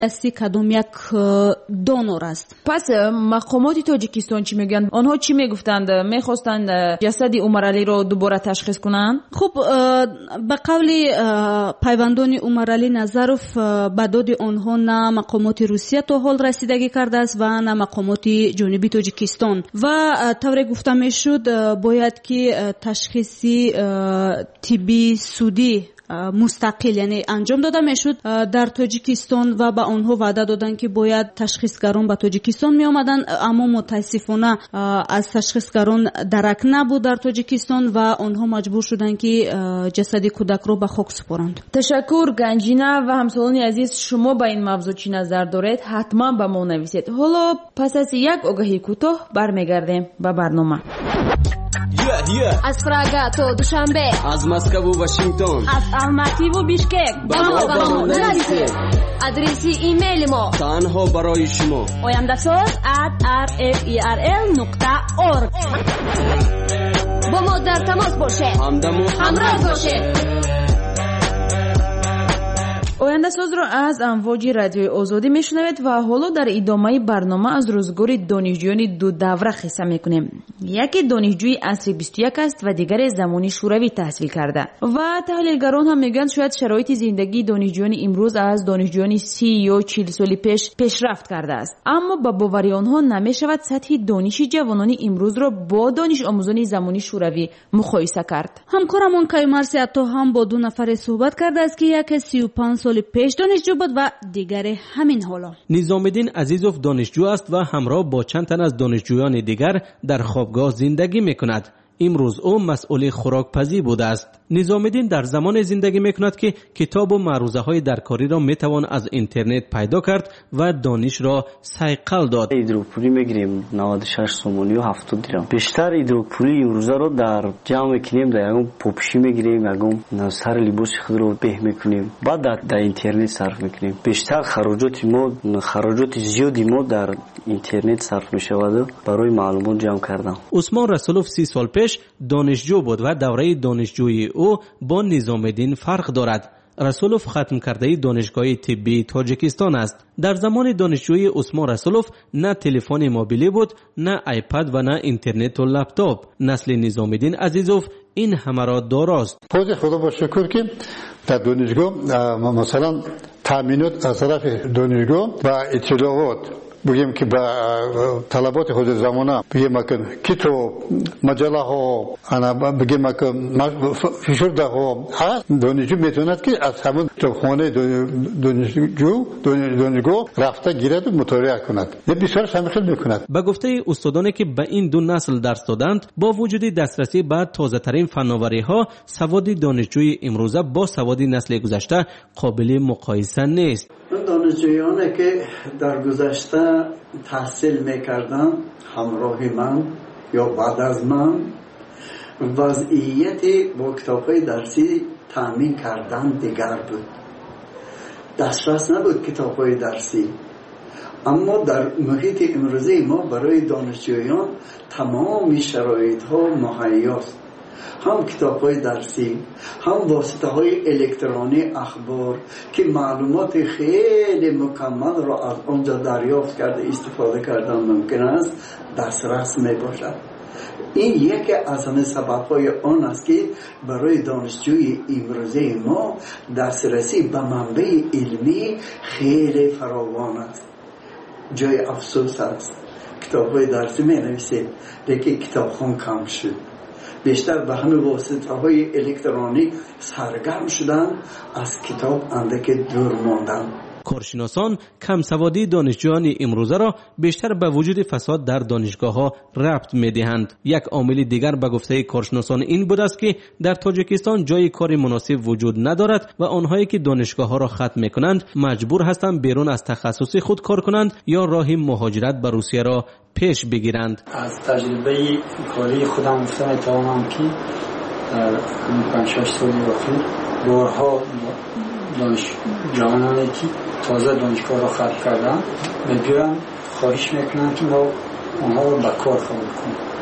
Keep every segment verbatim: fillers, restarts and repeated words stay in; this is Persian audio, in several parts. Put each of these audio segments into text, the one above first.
دستی کدام یک دونور است. پس مقامات تاجیکستان چی میگن؟ آنها چی میگفتند؟ میخواستند جسد عمر علی رو دوباره تشخیص کنن؟ خب به قول پیوندان عمر علی نظروف به داد آنها نه مقامات روسیه تا حال رسیدگی کرده است و نه مقامات جنوبی تاجیکستان و طوری گفته میشد باید که تشخیصی طبی سودی مستقل یعنی انجام داده میشد در تاجیکستان و به آنها وعده دادن که باید تشخیصگران به تاجیکستان می آمدن، اما متاسفانه از تشخیصگران درک نبود در تاجیکستان و آنها مجبور شدن که جسد کودک رو به خاک سپارند. تشکر گنجینه و همسالان عزیز، شما به این موضوع چی نظر دارید؟ حتما به ما نویسید. حالا پس از یک آگهی کوتاه برمیگردیم به برنامه. Yeah, yeah. از پراگا تا دوشنبه، از مسکو و واشنگتن، از الماتی و بیشکک، با ما با ما نویسید. ادرسی ایمیل ما تنها برای شما oyandasaz at r f e r l نقطه org. با ما در تماس باشید، همدم و همراه باشید. آینده ساز را از امواج رادیوی آزادی میشنوید و حالا در ادامه برنامه از روزگار دانشجویان دو دوره قصه میکنیم. یکی دانشجوی عصر بیست و یک است و دیگر زمانی شوروی تحصیل کرده و تحلیلگران هم میگن شاید شرایط زندگی دانشجویان امروز از دانشجویان سی یا چهل سال پیش پیشرفت کرده است، اما با باوری آنها نمیشود سطح دانش جوانان امروز را با دانش آموزان زمانی شوروی مقایسه کرد. همکارمون کیمرسی عطا هم با دو نفر صحبت کرده است که یک سی و پنج سال پیش دانشجو بود و دیگر همین حالا. نظامالدین عزیزوف دانشجو است و همراه با چند تن از دانشجویان دیگر در خوابگاه زندگی میکند. امروز او مسئول خوراکپزی بوده است. نظامالدین در زمان زندگی میکند که کتاب و معروضه های درکاری را میتوان از اینترنت پیدا کرد و دانش را صیقل داد. هیدروپولی میگیریم نود و شش سومونی و هفتاد درهم. بیشتر هیدروپولی امروزه رو در جمع میکنیم، در اون پوپشی میگیریم، اون سر لباس خود رو به میکنیم، بعد در, در اینترنت صرف میکنیم. بیشتر خراجات ما خراجات زیادی ما در اینترنت صرف میشود برای معلومات جمع کردن. عثمان رسولوف سی سال پیش دانشجو بود و دوره دانشجویی او با نظامالدین فرق دارد. رسولوف ختم کرده دانشگاه طبی تاجیکستان است. در زمان دانشجویی عثمان رسولوف نه تلفن موبیلی بود، نه آیپد و نه اینترنت و لپتاپ. نسل نظامالدین عزیزوف این همه را داراست. خود خدا با شکر که در دانشگاه مثلا تامینات از طرف دانشگاه و اطلاعات بگیم که با طلبات خود زمانه بگیم که کتاب مجله ها انا بگیم که فشرده ها هست، دانشجو میتوند که از همون خانه دانشجو دانشگاه رفته گیرد و مطالعه کند. یه بسیار شامل میکند. به گفته استادانی که به این دو نسل درس دادند، با وجود دسترسی به تازه ترین فناوری ها، سواد دانشجوی امروزه با سواد نسل گذشته قابل مقایسه نیست. دانشجویانی که در گذشته تحصیل میکردن همراه من یا بعد از من وضعیت با کتاب‌های درسی تامین کردن دیگر بود. دسترس نبود کتاب‌های درسی، اما در محیط امروزی ما برای دانشجویان تمام شرایط‌ها مهیاست. هم کتاب‌های درسی، هم واسطه‌های الکترونی اخبار که معلومات خیلی مکمل را از آنجا دریافت کرده استفاده کردن ممکن است دسترس میباشد. این یکی از همه سبب‌های آن است که برای دانشجوی امروزی ما دسترسی به منبع علمی خیلی فراوان است. جای افسوس است کتاب‌های درسی می‌نویسید لیکن کتابخوان کم شد. بیشتر به همه واسطه های الکترونیک سرگرم شدن، از کتاب اندک دور ماندن. کارشناسان کم سوادی دانشجویان امروزه را بیشتر به وجود فساد در دانشگاه ها ربط می دهند. یک عامل دیگر به گفته کارشناسان این بود است که در تاجیکستان جای کار مناسب وجود ندارد و آنهایی که دانشگاه ها را ختم می کنند مجبور هستند بیرون از تخصص خود کار کنند یا راه مهاجرت به روسیه را پیش بگیرند. از تجربه کاری خودم میتوانم که در پنج شش سال اخیر بارها دانش جوانانی که تازه دانشگاه را ختم کردن میگویند خواهش میکنند که ما آنها را به کار قبول کنیم.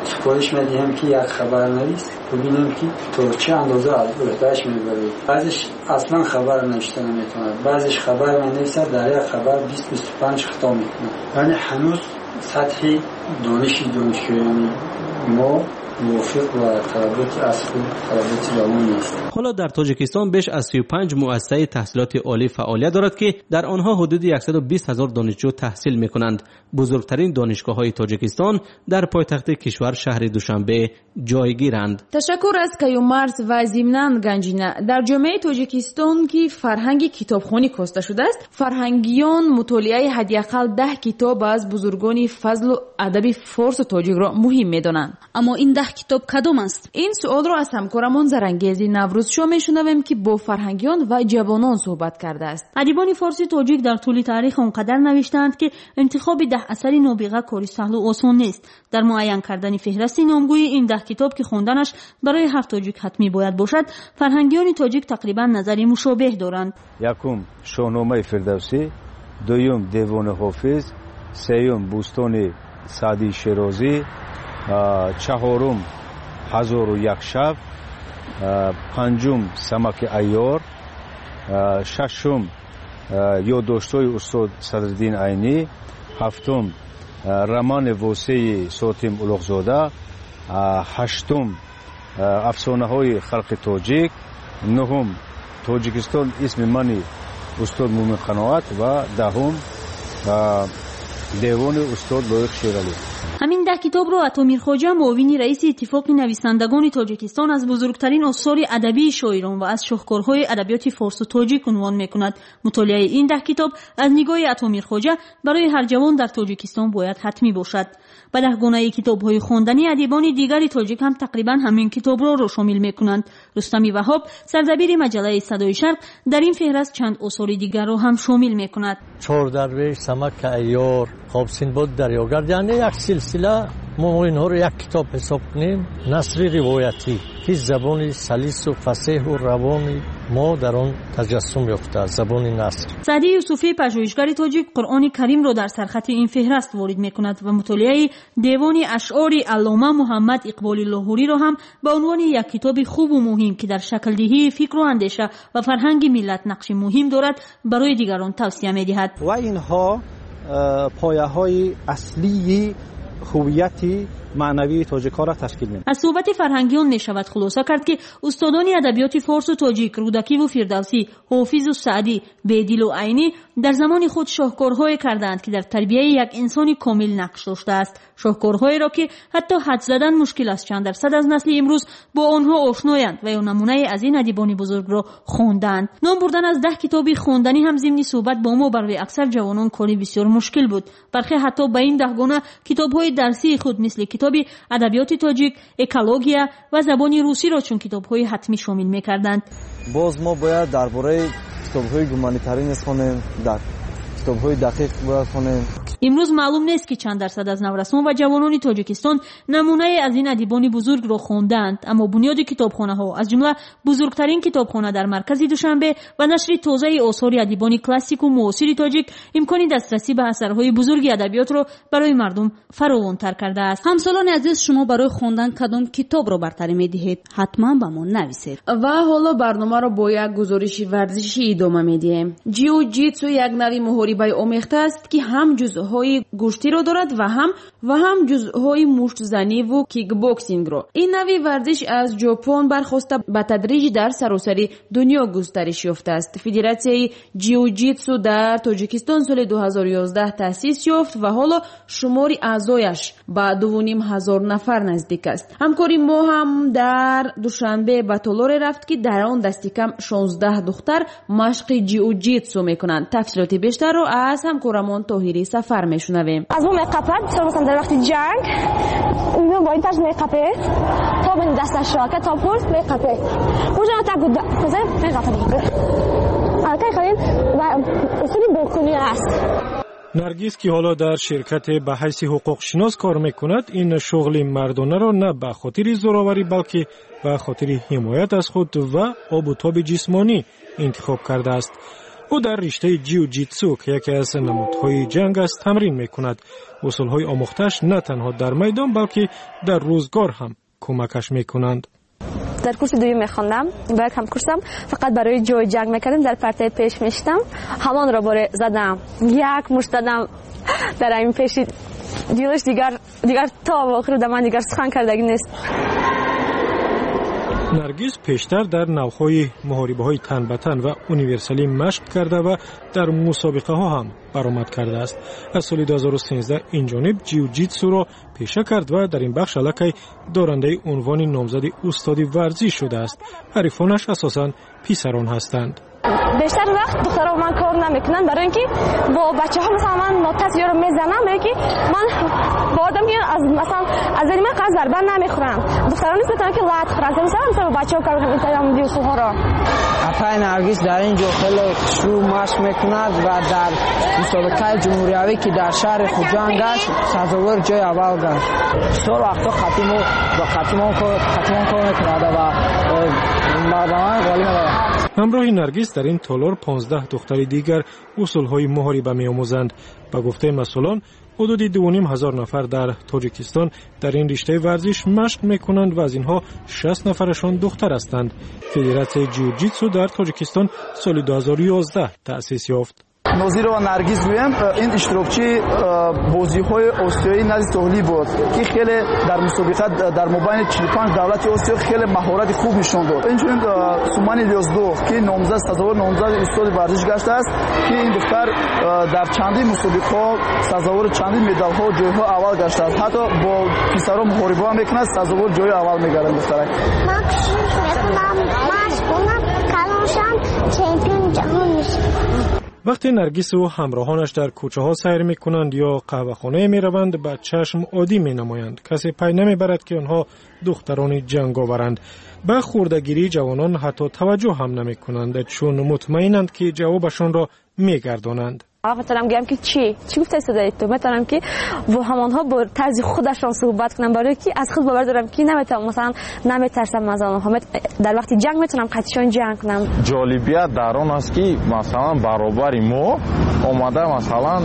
سفارش میدیم که یک خبرنویس ببینم که تو چه اندازه از عهدهش میبری. بعضیش اصلا خبر نوشته نمیتونه، بعضیش خبر مینویسه، در یک خبر بیست بیست و پنج خطا میکنه. یعنی هنوز سطح دانش دانشجویان ما موافق و طلبات اصلی طلبات جوان نیست. حالا در تاجیکستان بیش از سی و پنج مؤسسه تحصیلات عالی فعالیت دارد که در آنها حدود صد و بیست هزار دانشجو تحصیل میکنند. بزرگترین دانشگاه های تاجیکستان در پایتخت کشور شهر دوشنبه جایگیرند. تشکر از کیومرس و ضمناً گنجینه. در جامعه تاجیکستان که فرهنگ کتابخوانی کاسته شده است، فرهنگیان مطالعه حداقل ده کتاب از بزرگان فضل و ادب فارس و تاجیک را مهم میدانند. اما این ده کتاب کدام است؟ این سوال را از همکارمان زرنگیزی نوروزشاه میشنویم که با فرهنگیان و جوانان صحبت کرده است. ادیبان فارسی تاجیک در طول تاریخ آنقدر نوشتند که انتخاب ده اثر نابغه کاری سهل و آسان نیست. در معین کردن فهرست نامگوی این ده کتاب که خوندنش برای هر تاجیک حتمی باید باشد، فرهنگیان تاجیک تقریبا نظری مشابه دارند. یکم شاهنامه فردوسی، دوم دیوان حافظ، سوم بوستان سعدی شیرازی، چهارم هزار و یک شب، پنجم سمک عیار، ششم یادداشت‌های استاد صدرالدین عینی، هفتم رمان واسه ساتم اولغزاده، هشتم افسانه های خلق تاجیک، نهم تاجیکستان اسم منی استاد مومن قناعت و دهم دیوان استاد لایق شیرالی. همین ده کتاب را عطا میرخواجه، معاون رئیس اتفاق نویسندگان تاجیکستان، از بزرگترین آثار ادبی شاعران و از شاهکارهای ادبیات فارس و تاجیک عنوان میکند. مطالعه این ده کتاب از نگاه عطا میرخواجه برای هر جوان در تاجیکستان باید حتمی باشد. و ده گونه کتاب‌های خواندنی ادیبان دیگر تاجیک هم تقریبا همین کتاب را را شامل میکنند. رستمی وهاب، سردبیر مجله صدای شرق، در این فهرست چند آثار دیگر را هم شامل میکند. چهار درویش، سمک عیار، خواب سندباد دریاگرد، یعنی یک سلسله. ما اینها رو یک کتاب حساب کنیم، نثر روایتی که زبان سلیس و فصیح و روان ما در آن تجسم یافته است، زبان نثر. سعدی یوسفی، پژوهشگر تاجیک، قرآن کریم را در سرخط این فهرست وارد میکند و مطالعه دیوان اشعار علامه محمد اقبالی لاهوری را هم به عنوان یک کتاب خوب و مهم که در شکل دهی فکر و اندیشه و فرهنگ ملت نقش مهم دارد برای دیگران توصیه می‌دهد. و اینها پایه‌های اصلی هویت معنوی تاجیک‌ها را تشکیل می‌دهد. از صحبت فرهنگیان می‌شود خلاصه کرد که استادان ادبیات فارس و تاجیک، رودکی و فردوسی، حافظ و سعدی، بیدل و عینی در زمان خود شاهکارهایی کردند که در تربیت یک انسان کامل نقش داشته است. شاهکارهایی را که حتی حد زدن مشکل است. چند درصد از نسل امروز با آنها آشنایند و یا نمونه از این ادیبان بزرگ را خواندند. نام بردن از ده کتابی خواندنی هم ضمن صحبت با ما برای اکثر جوانان کاری بسیار مشکل بود. برخی حتی به این ده گونه کتاب‌های درسی خود مثل کتاب ادبیات تاجیک، اکولوژیا و زبان روسی را چون کتاب‌های حتمی شامل می‌کردند. باز ما باید درباره کتاب‌های گومانیتاری نیز خوانیم، در کتاب‌های دقیق باید خوانیم. امروز معلوم نیست که چند درصد از نورسان و جوانان تاجیکستان نمونه از این ادیبان بزرگ را خواندند، اما بنیاد کتابخانه‌ها از جمله بزرگترین کتابخانه در مرکز دوشنبه و نشر تازه آثار ادیبان کلاسیک و معاصر تاجیک امکان دسترسی به اثرهای بزرگ ادبیات را برای مردم فراوان‌تر کرده است. همسالان عزیز، شما برای خواندن کدام کتاب را برتری می‌دهید؟ حتما به ما نویسید. و حالا برنامه را با یک گزارش ورزشی ادامه می‌دهیم. جیو جیتسو یک نوع محاربه آمیخته است که هم جزء های گوشتی را دارد و هم و هم جزءهای مشت زنی و کیک باکسینگ را. این نوع ورزش از ژاپن برخواسته به تدریج در سراسر دنیا گسترش یافته است. فدراسیون جیوجیتسو در تاجیکستان سال دو هزار و یازده تأسیس یافت و حالا شمار اعضایش به دو و نیم هزار نفر نزدیک است. همکاری ما هم در دوشنبه به تالار رفت که در آن دستی کم شانزده دختر مشق جیوجیتسو میکنند. تفصیلات بیشتر را از همکارمان طاهری سفر میشنویم. از ما میقپد بسیار مثلا در وقت جنگ اونو با این طرز میقپه تا به دستش را که تا پرس میقپه اونجا تا گود مثلا میقپه البته خیلی و اصولی بکنی است. نرگیس که حالا در شرکت به حیث حقوق شناس کار میکند، این شغل مردانه را نه به خاطر زوراوری بلکه به خاطر حمایت از خود و آب و تاب جسمانی انتخاب کرده است. او در رشته جیو جیتسو که یکی از نمودهای جنگ است تمرین میکند. اصولهای آموختش نه تنها در میدان بلکه در روزگار هم کمکش میکنند. در کورس دوم میخوندم، با یک هم کورسم فقط برای جای جنگ میکردم، در پرتای پیش میشتم، همان را باره زدم، یک مشت دادم در این پیشی دیگرش دیگر دیگر تا آخر در من دیگر سخن کردگی نیست. نرگس پیشتر در نوهای محاربه های تن به تن و اونیورسالی مشق کرده و در مسابقه ها هم برآمد کرده است. از سال دو هزار و سیزده این جانب جیو جیتسو را پیشه کرد و در این بخش الکی دارنده عنوان نامزد استادی ورزش شده است. حریفانش اساساً پسران هستند. بیشتر وقت دخترها من کار نمیکنن، برای اینکه با بچه ها مثلا من نوتاس رو میزنم، میگه من با آدم که از مثلا از این من قرض ضربه نمیخورم. دخترها نیست میتونن که لات خورن، مثلا مثلا بچه‌ها کار میکنن اینطوری دیو سوها را. اپای نرگس در اینجا خیلی شروع مشق میکند و در مسابقه جمهوریتی که در شهر خوجان گشت سزاوار جای اول گشت. سال وقتا ختمو با ختمون کار ختمون کار میکرد و مردمان غالی می‌داد. همراه نرگس در این تالار پانزده دختر دیگر اصولهای محاربه می‌آموزند. با گفته مسئولان حدود دو و نیم هزار نفر در تاجیکستان در این رشته ورزش مشق می‌کنند و از اینها شصت نفرشان دختر هستند. فدراسیون جیوجیتسو در تاجیکستان سال دو هزار و یازده تأسیس یافت. نوزیر و نرگس گویم این اشتراکچی بازی‌های آسیایی نزد سهلی بود که خیلی در مسابقه در مابین چهل و پنج دولت آسیا خیلی مهارت خوب نشون داد. اینجوری سومن الیازدوف که نامزد سزاوار نامزد استاد ورزش گشته است که این دختر در چندین مسابقه سزاوار چندین مدال‌ها و جای‌ها اول گشته است. حتی با پسرها محاربه می‌کند سزاوار جای اول می‌گردد دختر. من می‌خونم مشغولم کلانشم چمپیون جهان میشه. وقتی نرگس و همراهانش در کوچه ها سیر می کنند یا قهوه خانه می روند به چشم عادی می نمایند. کسی پی نمی برد که آنها دختران جنگاورند. به خوردگیری جوانان حتی توجه هم نمی کنند چون مطمئنند که جوابشان را می گردانند. آقا میتونم گم که چی چی گفته صدای تو میتونم که و همانها با طرز خودشان صحبت کنم برای که از خود باور دارم که نمیتونم مثلا نمیترسم از آنها در وقتی جنگ میتونم قطعا جنگ کنم. جالبیت در آن است که مثلا برابر ما اومده مثلا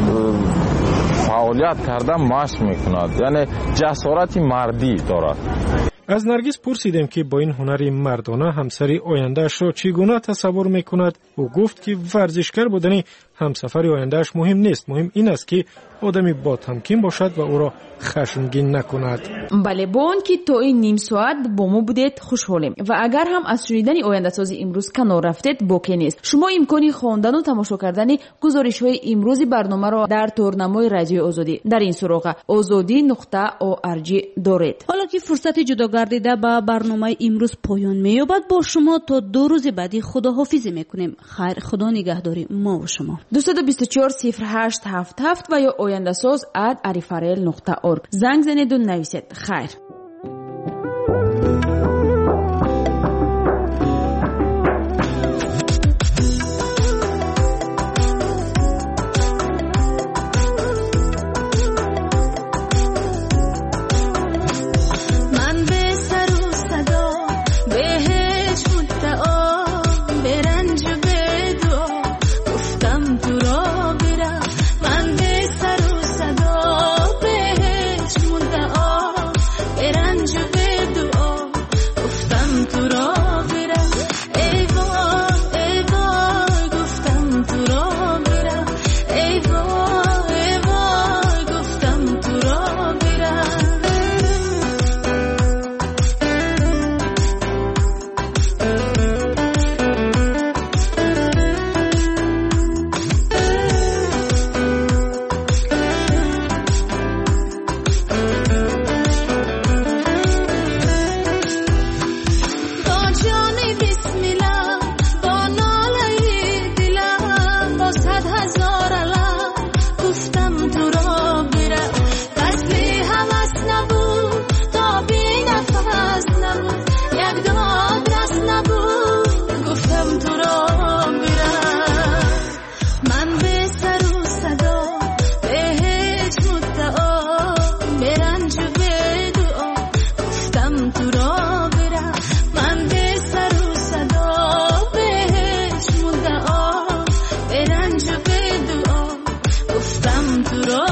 فعالیت کرده مشق میکند، یعنی جسارت مردی دارد. از نرگس پرسیدیم که با این هنر مردانه همسری آینده‌اش را چگونه تصور میکند. او گفت که ورزشکار بودن همسفر آینده‌اش مهم نیست، مهم این است که آدمی با تمکین باشد و او را خشمگین نکند. بله، با اون که تا این نیم ساعت با ما بودید خوشحالیم و اگر هم از شنیدن آینده سازی امروز کنار رفتید باکی نیست. شما امکانی خواندن و تماشا کردن گزارش‌های امروزی برنامه را در تورنمای رادیو آزادی در این سراغ آزادی نقطه او ار جی دارید. حالا که فرصت جدا گردیده به برنامه امروز پایان می‌یابد، با شما تا دو روز بعدی خداحافظی می‌کنیم. خیر، خدا نگهداری ما و شما. دو دو چهار صفر هشت هفت هفت و یا آینده ساز ات arifarel نقطه org زنگ زنید و نویسید. خیر. سورا